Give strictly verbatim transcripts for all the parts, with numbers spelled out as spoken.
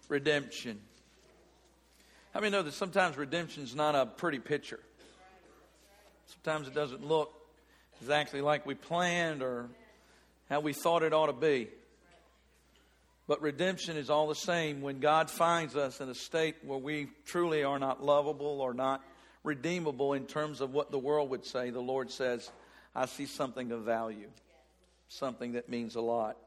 Redemption. How many know that sometimes redemption is not a pretty picture? Sometimes it doesn't look exactly like we planned or how we thought it ought to be. But redemption is all the same when God finds us in a state where we truly are not lovable or not redeemable in terms of what the world would say. The Lord says, I see something of value, something that means a lot.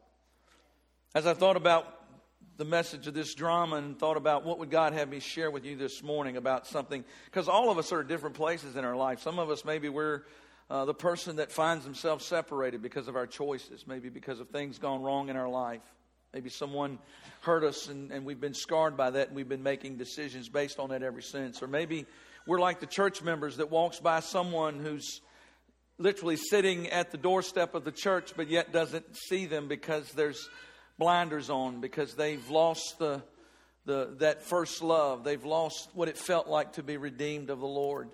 As I thought about the message of this drama and thought about what would God have me share with you this morning about something, because all of us are at different places in our life. Some of us, maybe we're uh, the person that finds themselves separated because of our choices, maybe because of things gone wrong in our life. Maybe someone hurt us and, and we've been scarred by that and we've been making decisions based on that ever since. Or maybe we're like the church members that walks by someone who's literally sitting at the doorstep of the church but yet doesn't see them because there's blinders on, because they've lost the the that first love. They've lost what it felt like to be redeemed of the Lord.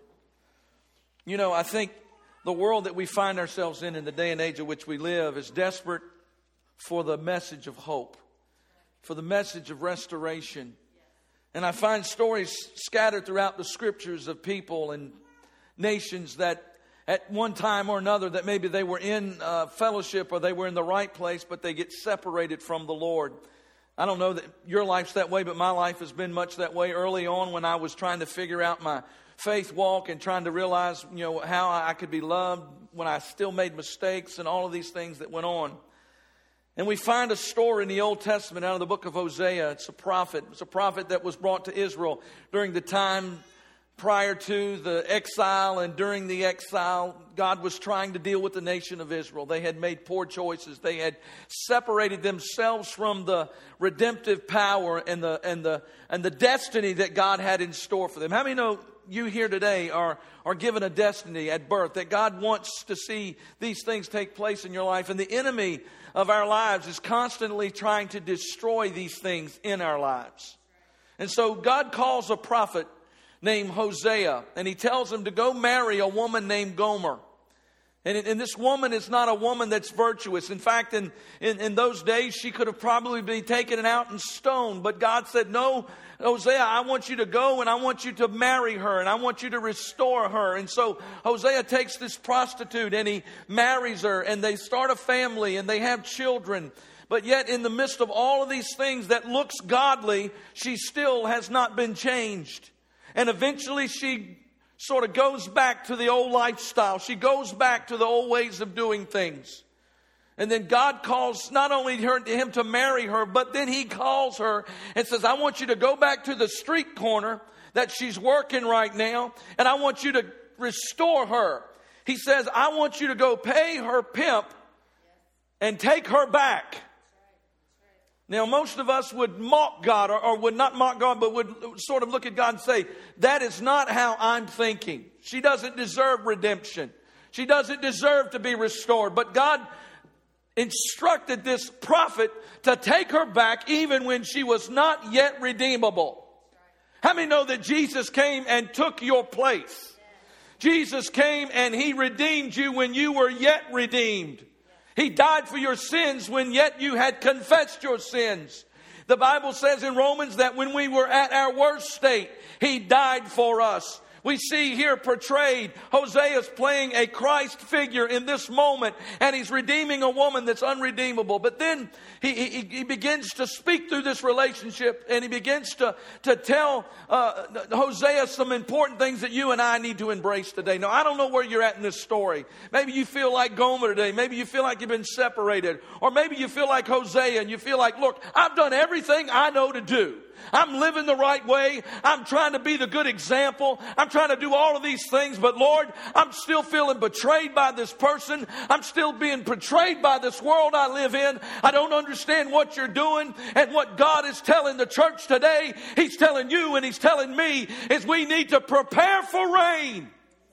You know, I think the world that we find ourselves in in the day and age in which we live is desperate for the message of hope, for the message of restoration. And I find stories scattered throughout the scriptures of people and nations that at one time or another that maybe they were in uh, fellowship or they were in the right place, but they get separated from the Lord. I don't know that your life's that way, but my life has been much that way. Early on when I was trying to figure out my faith walk and trying to realize, you know, how I could be loved when I still made mistakes and all of these things that went on. And we find a story in the Old Testament out of the book of Hosea. It's a prophet. It's a prophet that was brought to Israel during the time prior to the exile, and during the exile, God was trying to deal with the nation of Israel. They had made poor choices. They had separated themselves from the redemptive power and the and the and the destiny that God had in store for them. How many know you here today are are given a destiny at birth, that God wants to see these things take place in your life, and the enemy of our lives is constantly trying to destroy these things in our lives. And so God calls a prophet named Hosea, and he tells him to go marry a woman named Gomer. And, and this woman is not a woman that's virtuous. In fact, in, in, in those days, she could have probably been taken out and stoned. But God said, no, Hosea, I want you to go and I want you to marry her and I want you to restore her. And so Hosea takes this prostitute and he marries her and they start a family and they have children. But yet in the midst of all of these things that looks godly, she still has not been changed. And eventually she sort of goes back to the old lifestyle. She goes back to the old ways of doing things. And then God calls not only her, him to marry her, but then he calls her and says, I want you to go back to the street corner that she's working right now, and I want you to restore her. He says, I want you to go pay her pimp and take her back. Now, most of us would mock God, or, or would not mock God, but would sort of look at God and say, that is not how I'm thinking. She doesn't deserve redemption. She doesn't deserve to be restored. But God instructed this prophet to take her back even when she was not yet redeemable. How many know that Jesus came and took your place? Jesus came and he redeemed you when you were yet redeemed. He died for your sins when yet you had confessed your sins. The Bible says in Romans that when we were at our worst state, he died for us. We see here portrayed, Hosea's playing a Christ figure in this moment, and he's redeeming a woman that's unredeemable. But then he, he, he begins to speak through this relationship, and he begins to, to tell uh, Hosea some important things that you and I need to embrace today. Now, I don't know where you're at in this story. Maybe you feel like Gomer today. Maybe you feel like you've been separated. Or maybe you feel like Hosea, and you feel like, look, I've done everything I know to do. I'm living the right way. I'm trying to be the good example. I'm trying to do all of these things. But Lord, I'm still feeling betrayed by this person. I'm still being betrayed by this world I live in. I don't understand what you're doing. And what God is telling the church today, he's telling you and he's telling me, is we need to prepare for rain.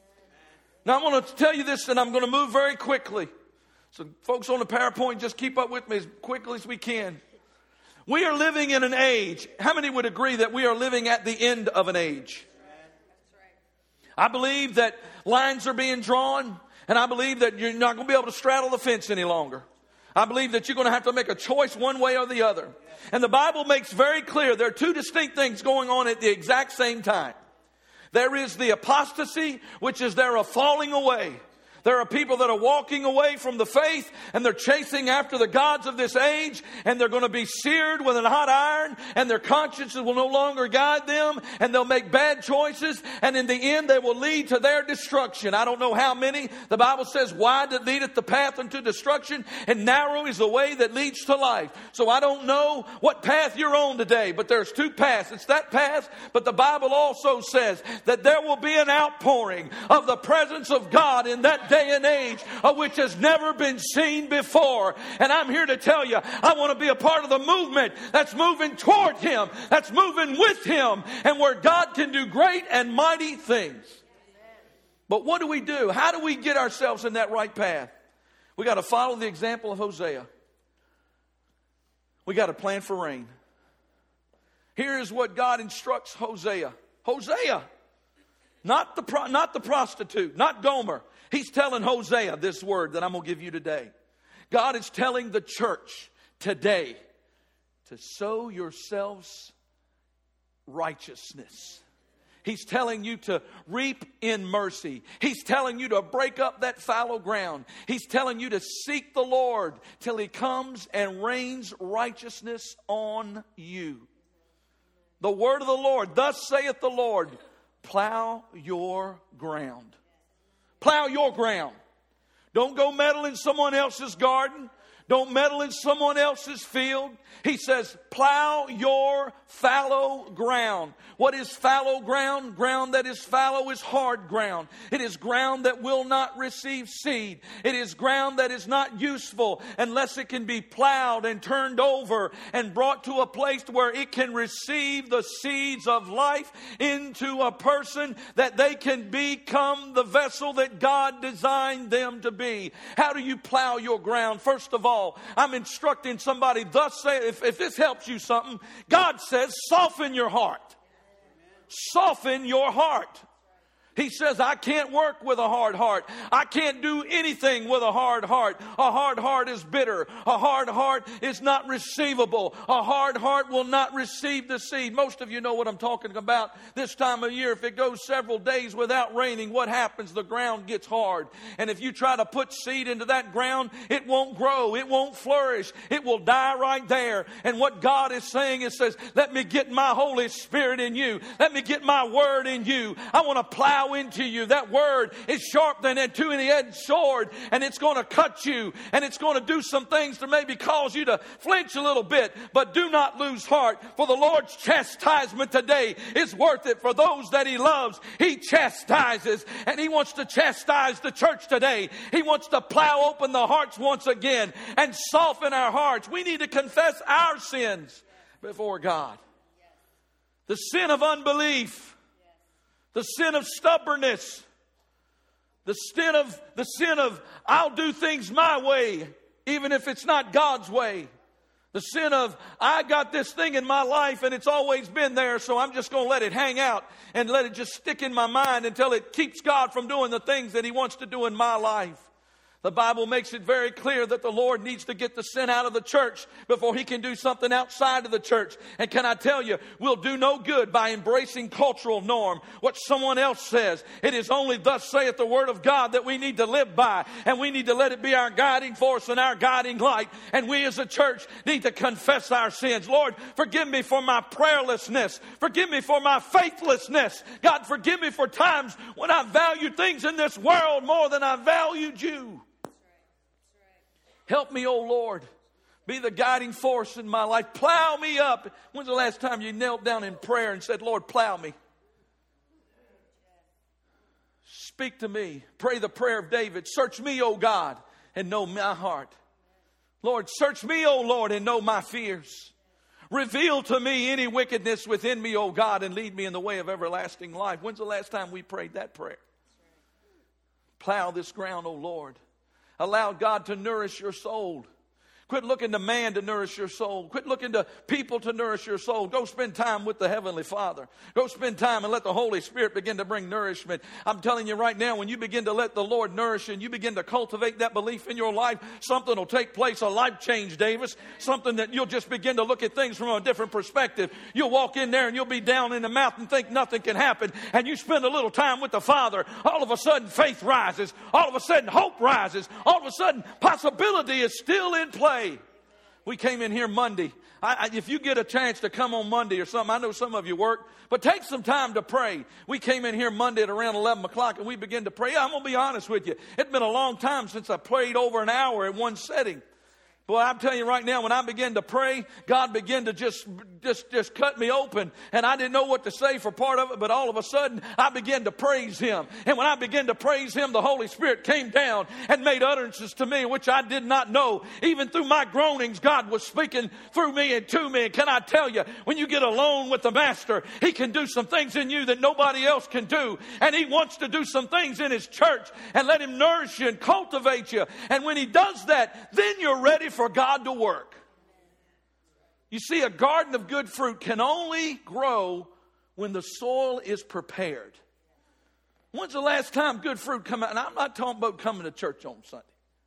Now I'm going to tell you this, and I'm going to move very quickly. So folks on the PowerPoint, just keep up with me as quickly as we can. We are living in an age. How many would agree that we are living at the end of an age? I believe that lines are being drawn, and I believe that you're not going to be able to straddle the fence any longer. I believe that you're going to have to make a choice one way or the other. And the Bible makes very clear there are two distinct things going on at the exact same time. There is the apostasy, which is there a falling away. There are people that are walking away from the faith and they're chasing after the gods of this age, and they're going to be seared with a hot iron, and their consciences will no longer guide them, and they'll make bad choices, and in the end they will lead to their destruction. I don't know how many. The Bible says, wide that leadeth the path unto destruction, and narrow is the way that leads to life. So I don't know what path you're on today, but there's two paths. It's that path, but the Bible also says that there will be an outpouring of the presence of God in that day and age, of which has never been seen before. And I'm here to tell you, I want to be a part of the movement that's moving toward Him, that's moving with Him, and where God can do great and mighty things. But what do we do? How do we get ourselves in that right path? We got to follow the example of Hosea. We got to plan for rain. Here is what God instructs Hosea. Hosea, not the pro- not the prostitute, not Gomer. He's telling Hosea this word that I'm going to give you today. God is telling the church today to sow yourselves righteousness. He's telling you to reap in mercy. He's telling you to break up that fallow ground. He's telling you to seek the Lord till He comes and rains righteousness on you. The word of the Lord, thus saith the Lord, plow your ground. Plow your ground. Don't go meddle in someone else's garden. Don't meddle in someone else's field. He says, plow your fallow ground. What is fallow ground? Ground that is fallow is hard ground. It is ground that will not receive seed. It is ground that is not useful unless it can be plowed and turned over and brought to a place where it can receive the seeds of life into a person, that they can become the vessel that God designed them to be. How do you plow your ground? First of all, I'm instructing somebody, thus say, if, if this helps you something, God says, soften your heart. Soften your heart. He says, I can't work with a hard heart. I can't do anything with a hard heart. A hard heart is bitter. A hard heart is not receivable. A hard heart will not receive the seed. Most of you know what I'm talking about. This time of year, if it goes several days without raining, what happens? The ground gets hard. And if you try to put seed into that ground, it won't grow. It won't flourish. It will die right there. And what God is saying is, says, let me get my Holy Spirit in you. Let me get my word in you. I want to plow into you. That word is sharp than a two-edged sword, and it's going to cut you, and it's going to do some things to maybe cause you to flinch a little bit. But do not lose heart, for the Lord's chastisement today is worth it. For those that He loves, He chastises, and He wants to chastise the church today. He wants to plow open the hearts once again and soften our hearts. We need to confess our sins before God. The sin of unbelief, the sin of stubbornness, the sin of, the sin of I'll do things my way, even if it's not God's way. The sin of I got this thing in my life and it's always been there, so I'm just going to let it hang out and let it just stick in my mind until it keeps God from doing the things that He wants to do in my life. The Bible makes it very clear that the Lord needs to get the sin out of the church before He can do something outside of the church. And can I tell you, we'll do no good by embracing cultural norm, what someone else says. It is only thus saith the Word of God that we need to live by. And we need to let it be our guiding force and our guiding light. And we as a church need to confess our sins. Lord, forgive me for my prayerlessness. Forgive me for my faithlessness. God, forgive me for times when I valued things in this world more than I valued You. Help me, oh Lord, be the guiding force in my life. Plow me up. When's the last time you knelt down in prayer and said, Lord, plow me? Speak to me. Pray the prayer of David. Search me, O God, and know my heart. Lord, search me, O Lord, and know my fears. Reveal to me any wickedness within me, O God, and lead me in the way of everlasting life. When's the last time we prayed that prayer? Plow this ground, O Lord. Allow God to nourish your soul. Quit looking to man to nourish your soul. Quit looking to people to nourish your soul. Go spend time with the Heavenly Father. Go spend time and let the Holy Spirit begin to bring nourishment. I'm telling you right now, when you begin to let the Lord nourish you and you begin to cultivate that belief in your life, something will take place, a life change, Davis. Something that you'll just begin to look at things from a different perspective. You'll walk in there and you'll be down in the mouth and think nothing can happen. And you spend a little time with the Father. All of a sudden, faith rises. All of a sudden, hope rises. All of a sudden, possibility is still in play. We came in here Monday. I, I, if you get a chance to come on Monday or something, I know some of you work, but take some time to pray. We came in here Monday at around eleven o'clock and we began to pray. I'm going to be honest with you. It's been a long time since I prayed over an hour in one setting. Boy, I'm telling you right now, when I began to pray, God began to just, just, just cut me open. And I didn't know what to say for part of it, but all of a sudden, I began to praise Him. And when I began to praise Him, the Holy Spirit came down and made utterances to me, which I did not know. Even through my groanings, God was speaking through me and to me. And can I tell you, when you get alone with the Master, He can do some things in you that nobody else can do. And He wants to do some things in His church and let Him nourish you and cultivate you. And when He does that, then you're ready for God to work. You see, a garden of good fruit can only grow when the soil is prepared. When's the last time good fruit come out? And I'm not talking about coming to church on Sunday.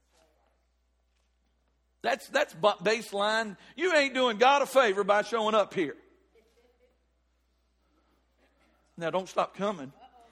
That's, that's baseline. You ain't doing God a favor by showing up here. Now, don't stop coming.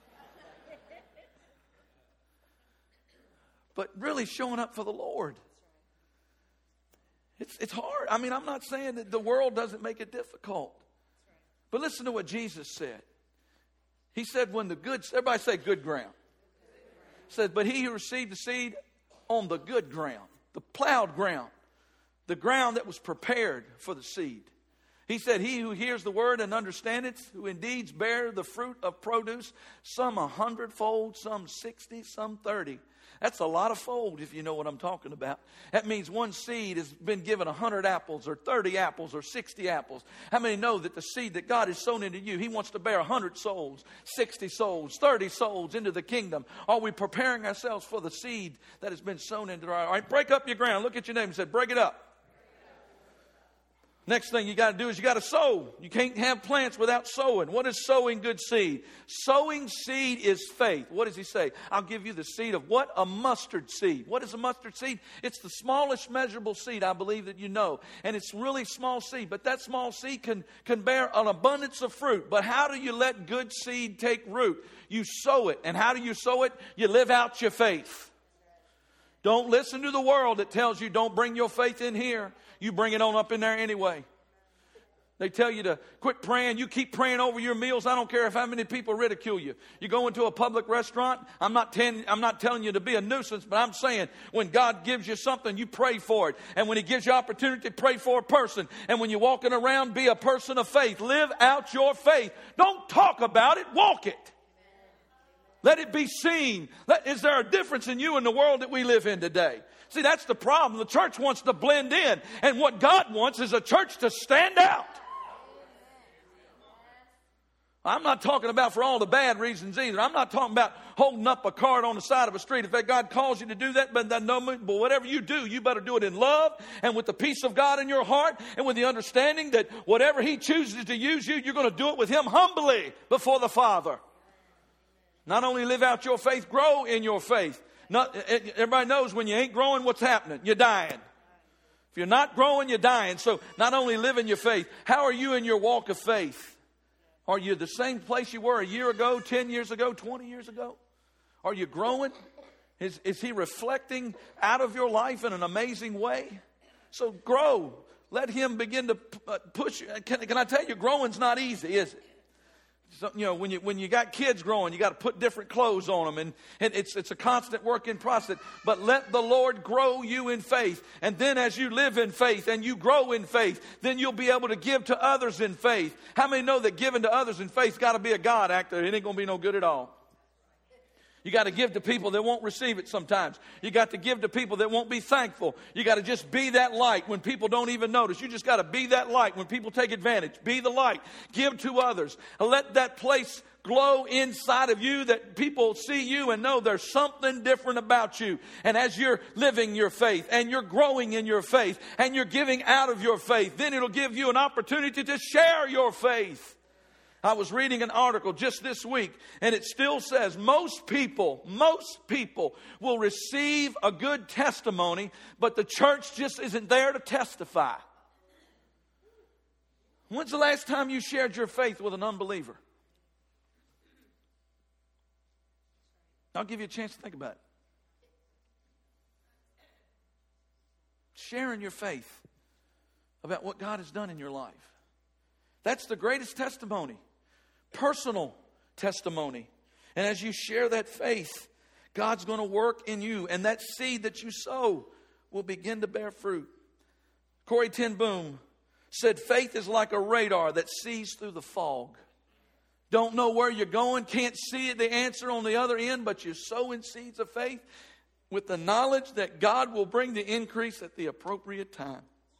But really showing up for the Lord. It's, it's hard. I mean, I'm not saying that the world doesn't make it difficult. But listen to what Jesus said. He said when the good, everybody say good ground. He said, but he who received the seed on the good ground, the plowed ground, the ground that was prepared for the seed. He said, he who hears the word and understands it, who indeed bear the fruit of produce, some a hundredfold, some sixty, some thirty. That's a lot of fold if you know what I'm talking about. That means one seed has been given one hundred apples or thirty apples or sixty apples. How many know that the seed that God has sown into you, He wants to bear one hundred souls, sixty souls, thirty souls into the kingdom? Are we preparing ourselves for the seed that has been sown into our life? All right, break up your ground. Look at your neighbor and say, break it up. Next thing you got to do is you got to sow. You can't have plants without sowing. What is sowing good seed? Sowing seed is faith. What does he say? I'll give you the seed of what? A mustard seed. What is a mustard seed? It's the smallest measurable seed, I believe, that you know. And it's really small seed. But that small seed can, can bear an abundance of fruit. But how do you let good seed take root? You sow it. And how do you sow it? You live out your faith. Don't listen to the world that tells you don't bring your faith in here. You bring it on up in there anyway. They tell you to quit praying. You keep praying over your meals. I don't care if how many people ridicule you. You go into a public restaurant. I'm not, ten, I'm not telling you to be a nuisance, but I'm saying when God gives you something, you pray for it. And when He gives you opportunity, pray for a person. And when you're walking around, be a person of faith. Live out your faith. Don't talk about it. Walk it. Let it be seen. Let, is there a difference in you and the world that we live in today? See, that's the problem. The church wants to blend in. And what God wants is a church to stand out. I'm not talking about for all the bad reasons either. I'm not talking about holding up a card on the side of a street. If that God calls you to do that, but, that no, but whatever you do, you better do it in love and with the peace of God in your heart and with the understanding that whatever He chooses to use you, you're going to do it with Him humbly before the Father. Not only live out your faith, grow in your faith. Not, everybody knows when you ain't growing, what's happening? You're dying. If you're not growing, you're dying. So not only live in your faith, how are you in your walk of faith? Are you the same place you were a year ago, ten years ago, twenty years ago? Are you growing? Is, is He reflecting out of your life in an amazing way? So grow. Let Him begin to push you. Can, can I tell you, growing's not easy, is it? So, you know, when you when you got kids growing, you got to put different clothes on them, and, and it's it's a constant work in process. But let the Lord grow you in faith, and then as you live in faith and you grow in faith, then you'll be able to give to others in faith. How many know that giving to others in faith's got to be a God actor? It ain't going to be no good at all. You got to give to people that won't receive it sometimes. You got to give to people that won't be thankful. You got to just be that light when people don't even notice. You just got to be that light when people take advantage. Be the light. Give to others. And let that place glow inside of you that people see you and know there's something different about you. And as you're living your faith and you're growing in your faith and you're giving out of your faith, then it'll give you an opportunity to share your faith. I was reading an article just this week, and it still says most people, most people will receive a good testimony, but the church just isn't there to testify. When's the last time you shared your faith with an unbeliever? I'll give you a chance to think about it. Sharing your faith about what God has done in your life. That's the greatest testimony. Personal testimony. And as you share that faith, God's going to work in you, and that seed that you sow will begin to bear fruit. Corrie ten Boom said, faith is like a radar that sees through the fog. Don't know where you're going, can't see the answer on the other end, but you're sowing seeds of faith with the knowledge that God will bring the increase at the appropriate time.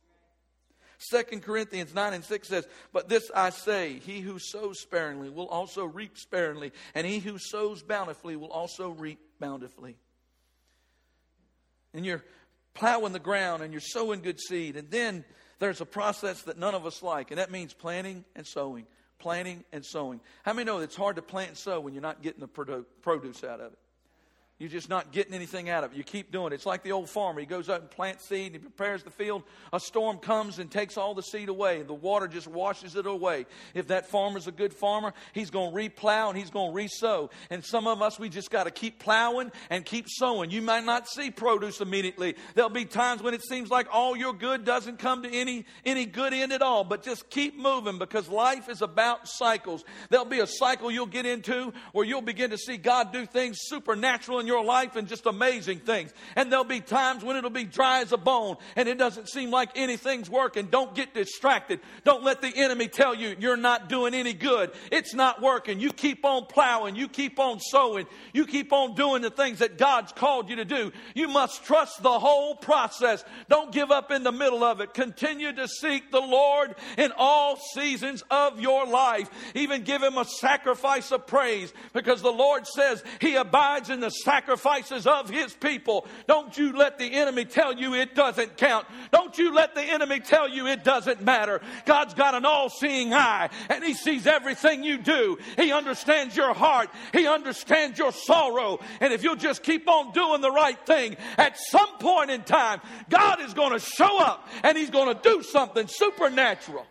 Second Corinthians nine and six says, but this I say, he who sows sparingly will also reap sparingly, and he who sows bountifully will also reap bountifully. And you're plowing the ground and you're sowing good seed. And then there's a process that none of us like, and that means planting and sowing. Planting and sowing. How many know it's hard to plant and sow when you're not getting the produce out of it? You're just not getting anything out of it. You keep doing it. It's like the old farmer. He goes out and plants seed and he prepares the field. A storm comes and takes all the seed away. The water just washes it away. If that farmer's a good farmer, he's going to replow and he's going to re-sow. And some of us, we just got to keep plowing and keep sowing. You might not see produce immediately. There'll be times when it seems like all your good doesn't come to any, any good end at all. But just keep moving, because life is about cycles. There'll be a cycle you'll get into where you'll begin to see God do things supernatural in your life and just amazing things. And there'll be times when it'll be dry as a bone and it doesn't seem like anything's working. Don't get distracted. Don't let the enemy tell you you're not doing any good. It's not working. You keep on plowing. You keep on sowing. You keep on doing the things that God's called you to do. You must trust the whole process. Don't give up in the middle of it. Continue to seek the Lord in all seasons of your life. Even give him a sacrifice of praise, because the Lord says he abides in the sacrifices of his people. Don't you let the enemy tell you it doesn't count. Don't you let the enemy tell you it doesn't matter. God's got an all-seeing eye, and he sees everything you do. He understands your heart. He understands your sorrow. And if you'll just keep on doing the right thing, at some point in time, God is going to show up and he's going to do something supernatural.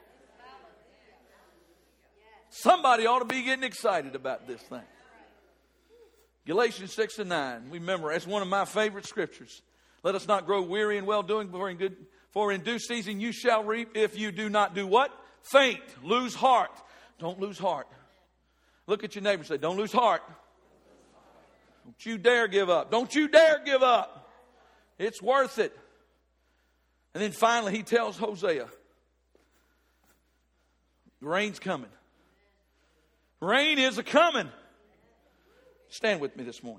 Somebody ought to be getting excited about this thing. Galatians six and nine. We remember, it's one of my favorite scriptures. Let us not grow weary in well-doing, for in, good, for in due season you shall reap if you do not do what? Faint. Lose heart. Don't lose heart. Look at your neighbor and say, don't lose heart. Don't you dare give up. Don't you dare give up. It's worth it. And then finally he tells Hosea, the rain's coming. Rain is a-coming. Stand with me this morning.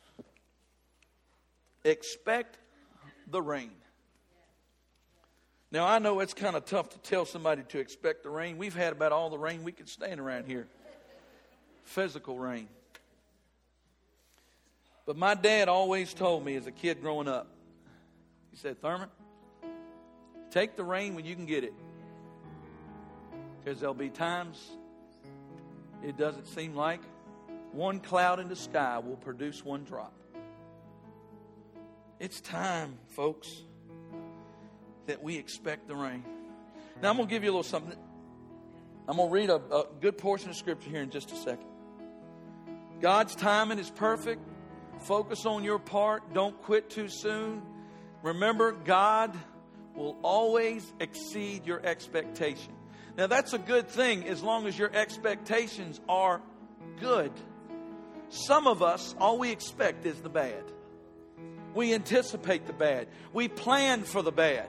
Expect the rain. Now, I know it's kind of tough to tell somebody to expect the rain. We've had about all the rain we could stand around here. Physical rain. But my dad always told me as a kid growing up, he said, Thurman, take the rain when you can get it. Because there'll be times it doesn't seem like one cloud in the sky will produce one drop. It's time, folks, that we expect the rain. Now, I'm going to give you a little something. I'm going to read a, a good portion of Scripture here in just a second. God's timing is perfect. Focus on your part. Don't quit too soon. Remember, God will always exceed your expectation. Now, that's a good thing as long as your expectations are good. Some of us, all we expect is the bad. We anticipate the bad. We plan for the bad.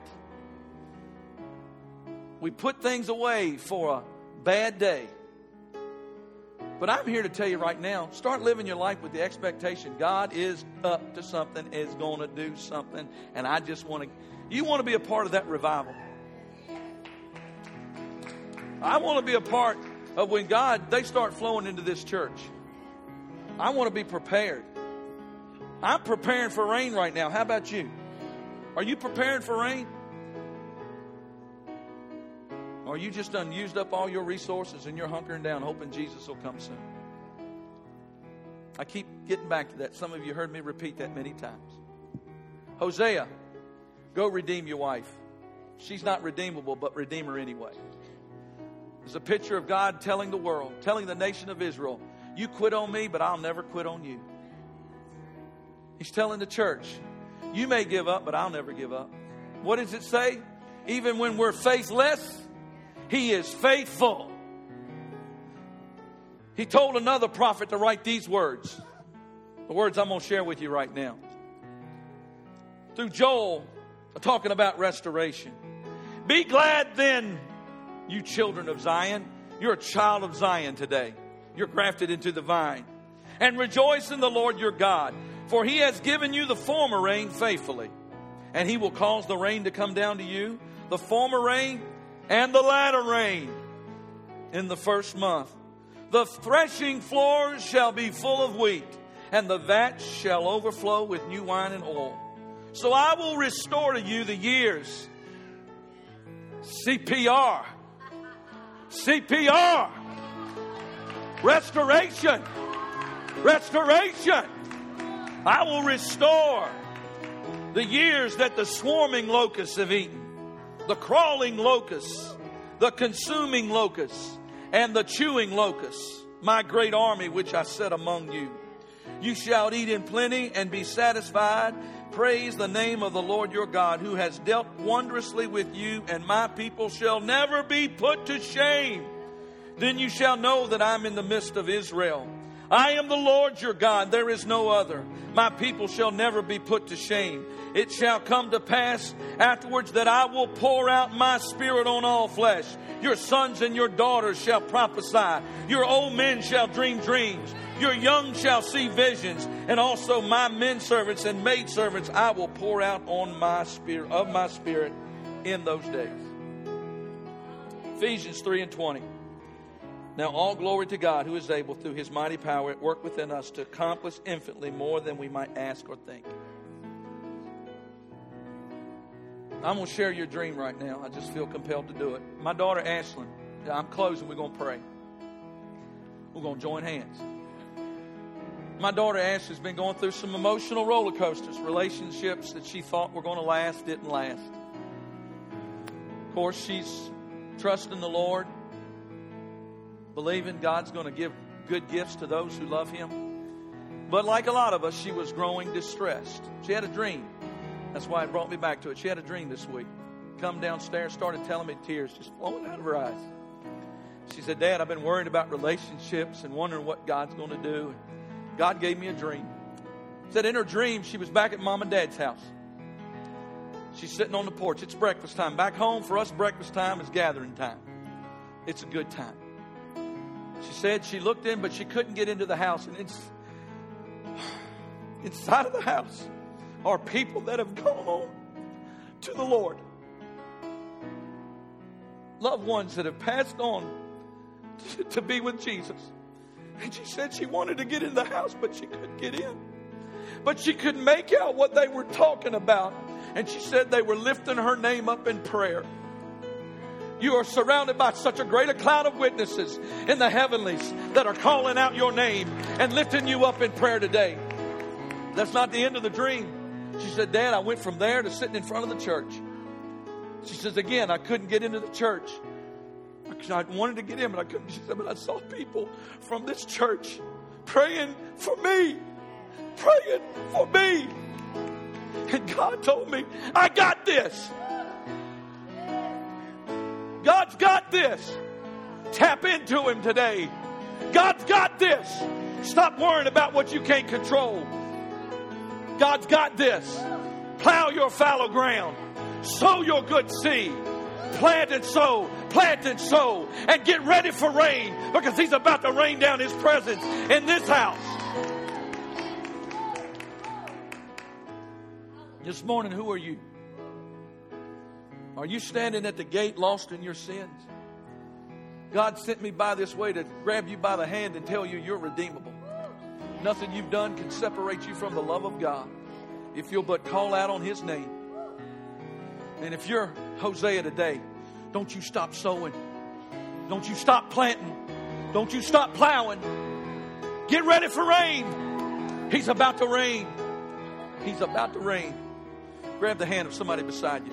We put things away for a bad day. But I'm here to tell you right now, start living your life with the expectation God is up to something, is going to do something, and I just want to, you want to be a part of that revival. I want to be a part of when God, they start flowing into this church. I want to be prepared. I'm preparing for rain right now. How about you? Are you preparing for rain? Or are you just done used up all your resources and you're hunkering down hoping Jesus will come soon? I keep getting back to that. Some of you heard me repeat that many times. Hosea, go redeem your wife. She's not redeemable, but redeem her anyway. It's a picture of God telling the world, telling the nation of Israel, you quit on me, but I'll never quit on you. He's telling the church, you may give up, but I'll never give up. What does it say? Even when we're faithless, He is faithful. He told another prophet to write these words. The words I'm going to share with you right now. Through Joel, talking about restoration. Be glad then, you children of Zion. You're a child of Zion today. You're grafted into the vine. And rejoice in the Lord your God. For He has given you the former rain faithfully. And He will cause the rain to come down to you. The former rain and the latter rain in the first month. The threshing floors shall be full of wheat, and the vats shall overflow with new wine and oil. So I will restore to you the years. C P R. C P R. Restoration. Restoration. I will restore the years that the swarming locusts have eaten. The crawling locusts, the consuming locusts, and the chewing locusts, my great army which I set among you. You shall eat in plenty and be satisfied. Praise the name of the Lord your God, who has dealt wondrously with you, and my people shall never be put to shame. Then you shall know that I'm in the midst of Israel. I am the Lord your God, there is no other. My people shall never be put to shame. It shall come to pass afterwards that I will pour out my spirit on all flesh. Your sons and your daughters shall prophesy. Your old men shall dream dreams. Your young shall see visions. And also my men servants and maid servants I will pour out on my spirit of my spirit in those days. Ephesians three and twenty. Now all glory to God, who is able through His mighty power at work within us to accomplish infinitely more than we might ask or think. I'm going to share your dream right now. I just feel compelled to do it. My daughter Ashlyn, I'm closing, we're going to pray. We're going to join hands. My daughter Ashlyn's been going through some emotional roller coasters. Relationships that she thought were going to last didn't last. Of course, she's trusting the Lord, believing God's going to give good gifts to those who love Him. But like a lot of us, she was growing distressed. She had a dream. That's why it brought me back to it. She had a dream this week. Come downstairs, started telling me, tears just flowing out of her eyes. She said, Dad, I've been worried about relationships and wondering what God's going to do. God gave me a dream. Said in her dream, she was back at Mom and Dad's house. She's sitting on the porch. It's breakfast time. Back home, for us, breakfast time is gathering time. It's a good time. She said she looked in, but she couldn't get into the house. And it's inside of the house are people that have gone on to the Lord. Loved ones that have passed on to, to be with Jesus. And she said she wanted to get in the house, but she couldn't get in. But she could make out what they were talking about. And she said they were lifting her name up in prayer. You are surrounded by such a great a cloud of witnesses in the heavenlies that are calling out your name and lifting you up in prayer today. That's not the end of the dream. She said, Dad, I went from there to sitting in front of the church. She says, again, I couldn't get into the church. I wanted to get in, but I couldn't. She said, but I saw people from this church praying for me. Praying for me. And God told me, I got this. God's got this. Tap into Him today. God's got this. Stop worrying about what you can't control. God's got this. Plow your fallow ground. Sow your good seed. Plant and sow. Plant and sow. And get ready for rain, because He's about to rain down His presence in this house. This morning, who are you? Are you standing at the gate lost in your sins? God sent me by this way to grab you by the hand and tell you you're redeemable. Nothing you've done can separate you from the love of God if you'll but call out on His name. And if you're Hosea today, don't you stop sowing. Don't you stop planting. Don't you stop plowing. Get ready for rain. He's about to rain. He's about to rain. Grab the hand of somebody beside you.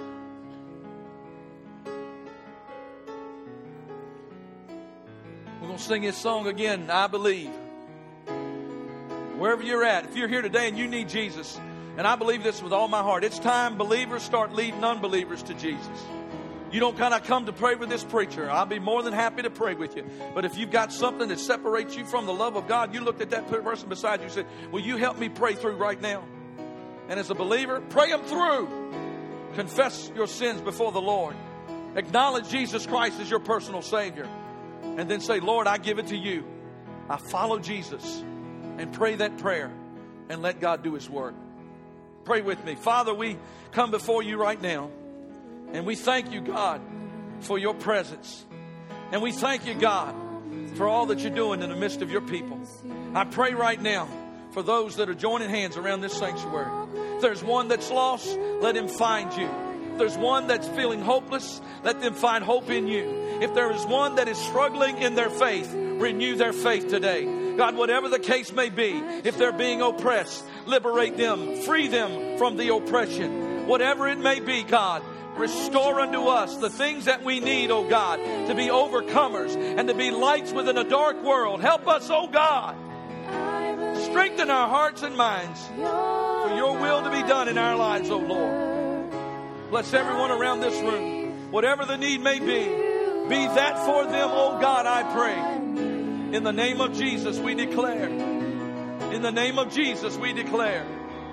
We're going to sing this song again, I Believe. Wherever you're at, if you're here today and you need Jesus, and I believe this with all my heart, it's time believers start leading unbelievers to Jesus. You don't kind of come to pray with this preacher. I'll be more than happy to pray with you. But if you've got something that separates you from the love of God, you looked at that person beside you and said, will you help me pray through right now? And as a believer, pray them through. Confess your sins before the Lord. Acknowledge Jesus Christ as your personal Savior. And then say, Lord, I give it to you. I follow Jesus. And pray that prayer. And let God do His work. Pray with me. Father, we come before you right now. And we thank you, God, for your presence. And we thank you, God, for all that you're doing in the midst of your people. I pray right now for those that are joining hands around this sanctuary. If there's one that's lost, let him find you. If there's one that's feeling hopeless, let them find hope in you. If there is one that is struggling in their faith, renew their faith today. God, whatever the case may be, if they're being oppressed, liberate them, free them from the oppression. Whatever it may be, God, restore unto us the things that we need, oh God, to be overcomers and to be lights within a dark world. Help us, oh God. Strengthen our hearts and minds for your will to be done in our lives, oh Lord. Bless everyone around this room. Whatever the need may be, be that for them, oh God, I pray. In the name of Jesus, we declare. In the name of Jesus, we declare.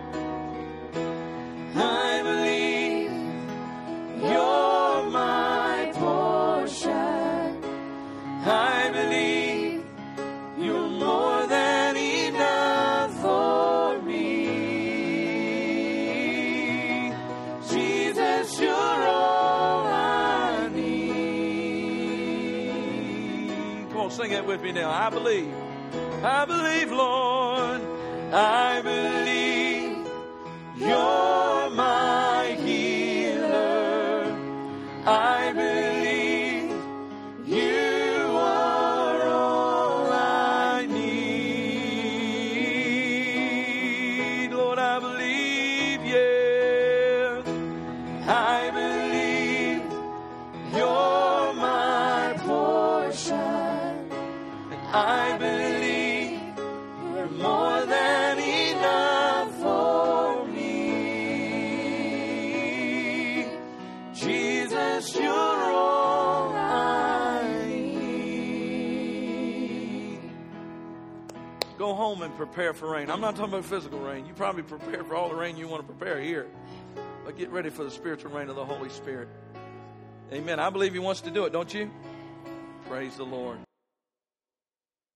I believe you're my portion. I believe you're more than enough for me. Jesus, you're all I need. Come on, sing it with me now. I believe. I believe, Lord. I believe you're my healer. I believe you are all I need. Lord, I believe, yeah. I believe you're my portion. And I believe you're more than enough for me. Jesus, you're all I need. Go home and prepare for rain. I'm not talking about physical rain. You probably prepare for all the rain you want to prepare here. But get ready for the spiritual rain of the Holy Spirit. Amen. I believe He wants to do it, don't you? Praise the Lord.